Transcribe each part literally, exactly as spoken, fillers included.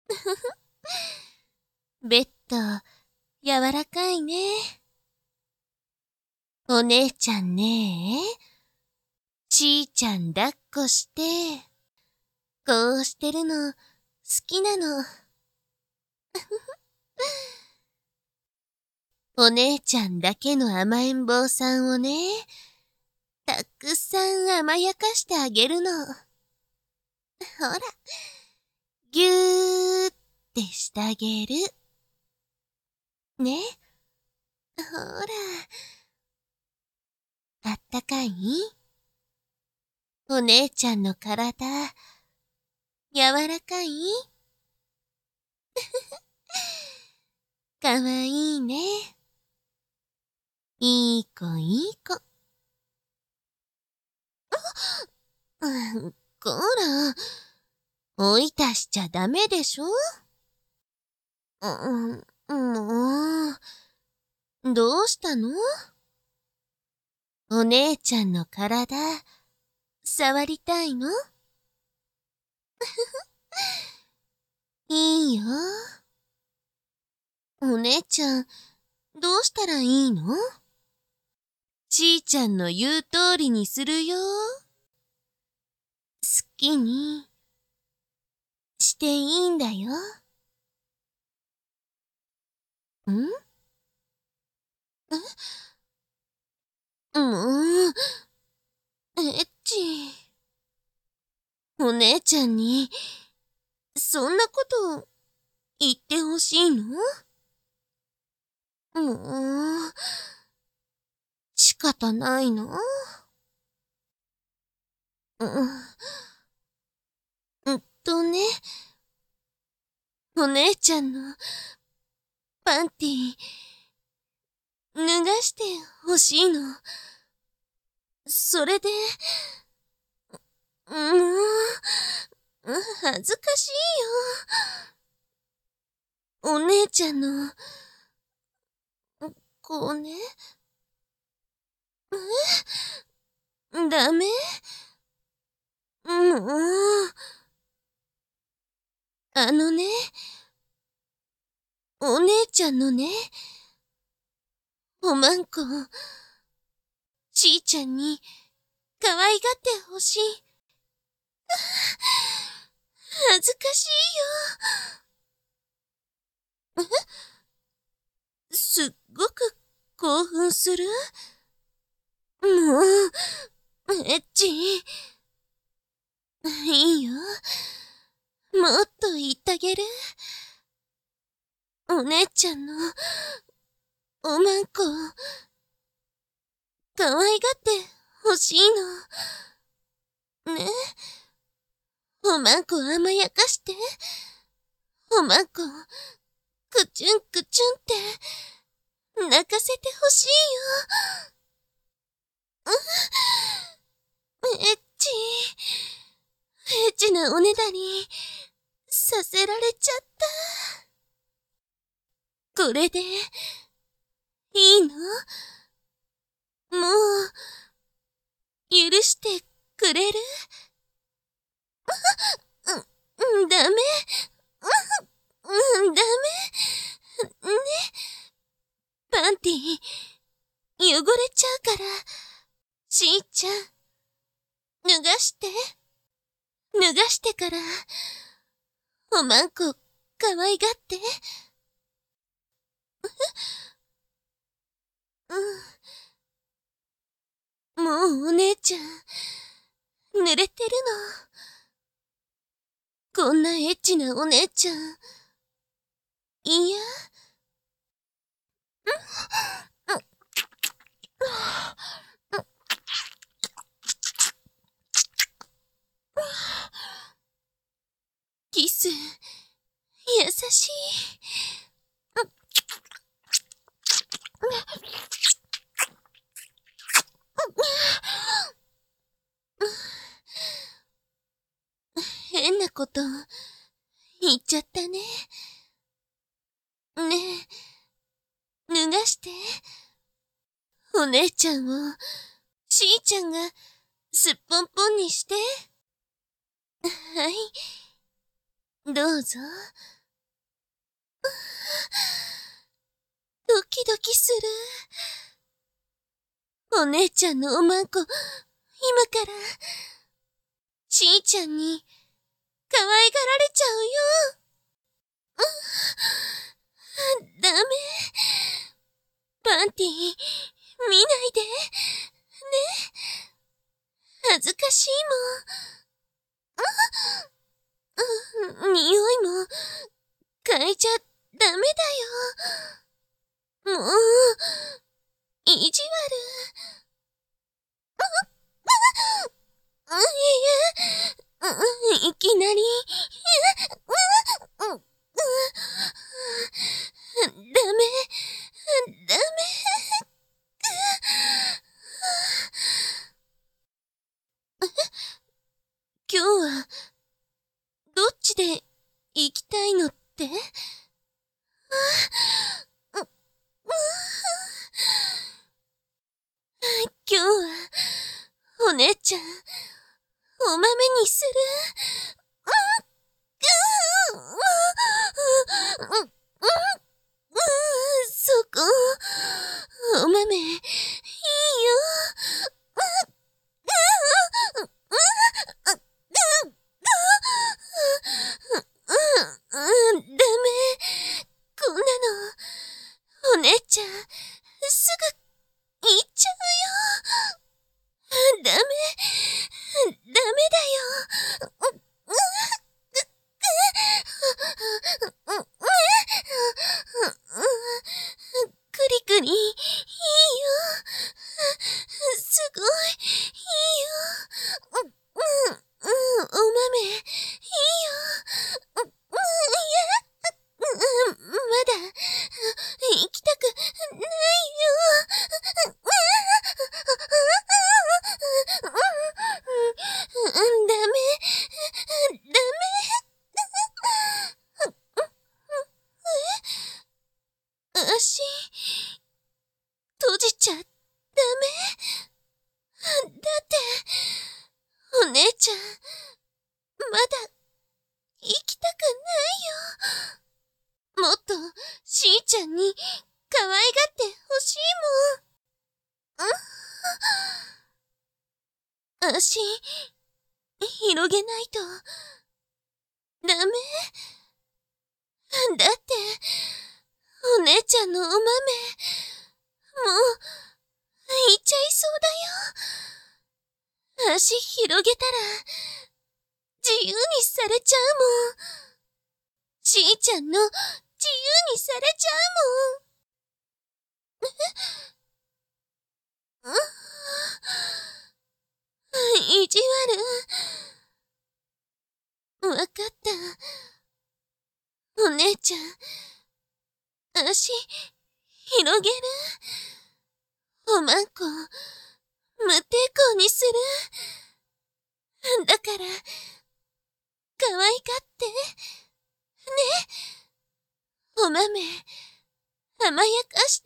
ベッド、柔らかいね。お姉ちゃんねえ、ちーちゃん抱っこして、こうしてるの、好きなの。お姉ちゃんだけの甘えん坊さんをね、たくさん甘やかしてあげるの。ほら、ぎゅーってしてあげる。ね。ほら、あったかい？お姉ちゃんの体、柔らかい？かわいいね。いい子いい子。うん、こら、追い出しちゃダメでしょ？うん、もう、どうしたの？お姉ちゃんの体、触りたいの？いいよ。お姉ちゃん、どうしたらいいの？ちーちゃんの言う通りにするよ。好きにしていいんだよ。ん？え？もう、エッチ。お姉ちゃんに、そんなこと言ってほしいの？もう、仕方ないの？うん、うんとね、お姉ちゃんのパンティ、脱がしてほしいの。それで、もう、恥ずかしいよ。お姉ちゃんの、こうね。え？ダメ？もう、あのね、お姉ちゃんのね、おまんこ、ちーちゃんに可愛がってほしい。恥ずかしいよ。え？すっごく興奮する？もう、エッチ。いいよ。もっと言ってあげる。お姉ちゃんの、おまんこ、可愛がってほしいの。ね。おまんこ甘やかして。おまんこ、くちゅんくちゅんって、泣かせてほしいよ。エッチ。エッチなおねだり、させられちゃった。これで、いいの？もう、許してくれる？うん、ダメ。うん、ダメ。ね。パンティ、汚れちゃうから。しーちゃん、脱がして。脱がしてから、おまんこ、可愛がって。うん。もうお姉ちゃん、濡れてるの。こんなエッチなお姉ちゃん、いや。キス、優しい。変なこと言っちゃったね。ねえ、脱がして。お姉ちゃんを、しーちゃんがすっぽんぽんにして。はい。 どうぞ。ドキドキする。お姉ちゃんのおまんこ、今から、しーちゃんに、可愛がられちゃうよ。ダメ。パンティ、見ないで。ね。恥ずかしいもん。匂いも、嗅いじゃダメだよ。もう、意地悪。いえ、いきなり。ダメ、ダメ。今日は、どっちで行きたいのって？今日は、お姉ちゃん、お豆にする。そこ、お豆、いいよ。ダメ。こんなの、お姉ちゃん、すぐ、行っちゃうよ。ダメ、ダメだよ。クリクリ、いいよ。すごい、いいよ。お豆、いいよ。まだ、行きたくないよ。ダメ、ダメ。足、閉じちゃダメ。だって、お姉ちゃん、まだ、行きたくないよ。もっと、しーちゃんに、可愛がってほしいもん。足、広げないと、ダメ。だって、お姉ちゃんのお豆、もう、いっちゃいそうだよ。足広げたら、自由にされちゃうもん。しーちゃんの、自由にされちゃうもん。意地悪。わかった。お姉ちゃん、足、広げる。おまんこ、無抵抗にする。だから、可愛がって。ね。お豆、甘やかして。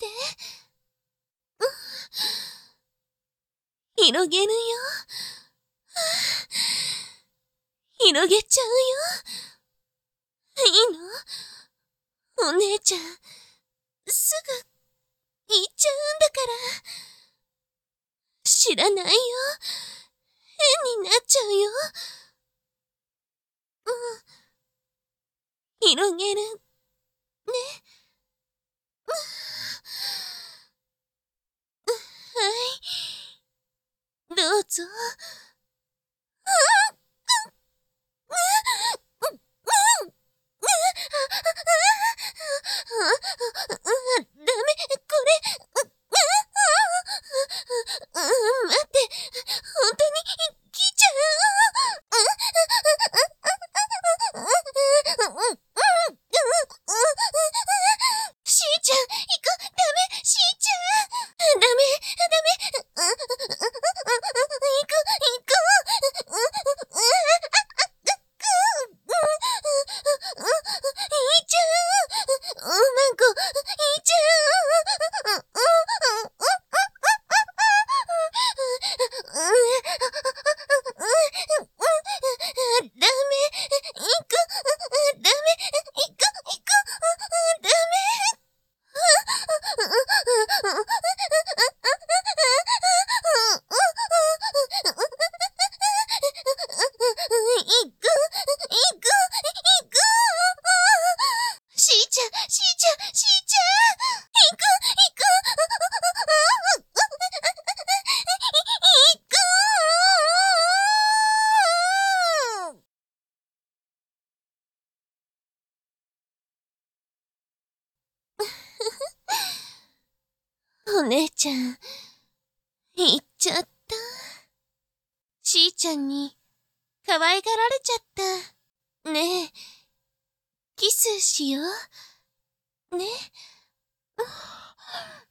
広げるよ。広げちゃうよ。いいの？お姉ちゃん、すぐ、行っちゃうんだから。知らないよ。変になっちゃうよ。うん。広げる。ね。はい。どうぞ。ダメ、これ。待って、本当に来ちゃう。しーちゃん、行く。ダメ、しーちゃん。ダメ、ダメ。行く、行く。 ちゃん、行っちゃった。しーちゃんに可愛がられちゃった。ねえ、キスしよう。ね。